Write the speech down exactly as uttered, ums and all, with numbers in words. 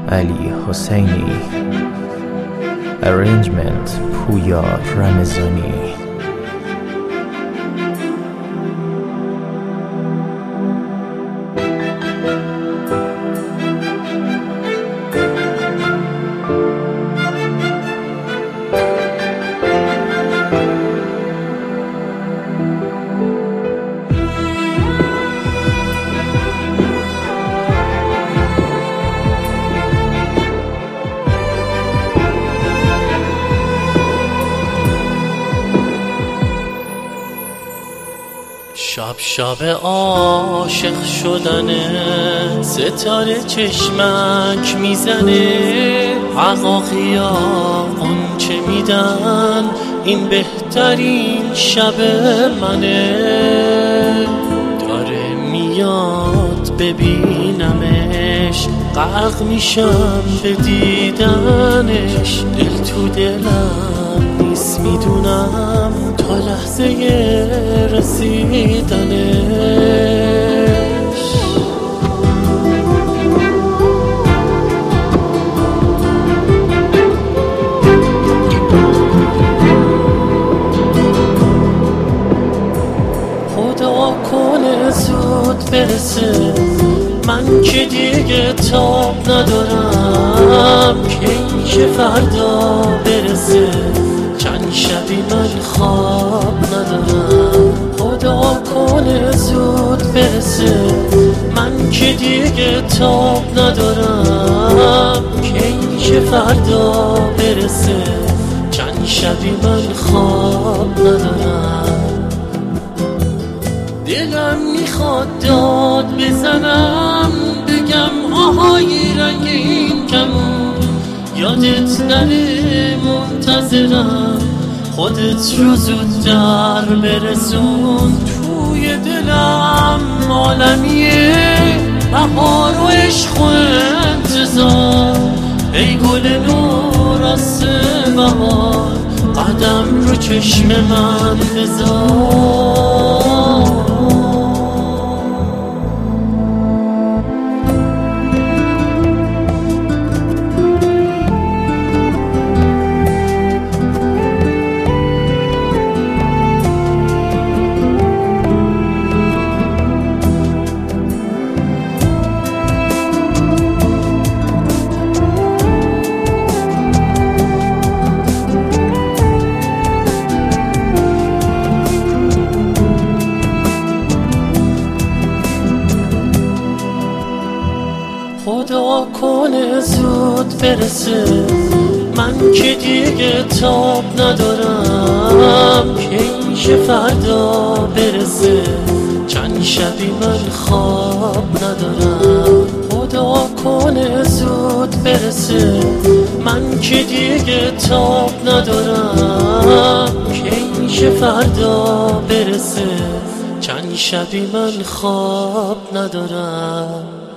علی حسینی. Arrangement پویا رمضانی. شب شب عاشق شدنه، ستاره چشمک میزنه، عقاقیا قنچه میدن، این بهترین شب منه. داره میاد ببینمش، غرق میشم به دیدنش، دل تو دلم نیست میدونم تا لحظه رسیدنش. خدا کنه زود برسه، من که دیگه تاب ندارم، که این که فردا برسه، چند شبی من خواب ندارم. خدا کنه زود برسه، من که دیگه تاب ندارم، که این که فردا برسه، چند شبی من خواب ندارم. دلم میخواد داد بزنم، بگم آهای رنگین کمون، یادت نره منتظرم، خودت رو زودتر برسون. توی دلم عالمیه بهار و عشق و انتظار، ای گل نور از بهار، قدم رو چشم من بذار. خدا کنه زود برسه، من که دیگه تاب ندارم، که این که فردا برسه، چند شبی من خواب ندارم. خدا کنه زود برسه، من که دیگه تاب ندارم، که این که فردا برسه، چند شبی من خواب ندارم.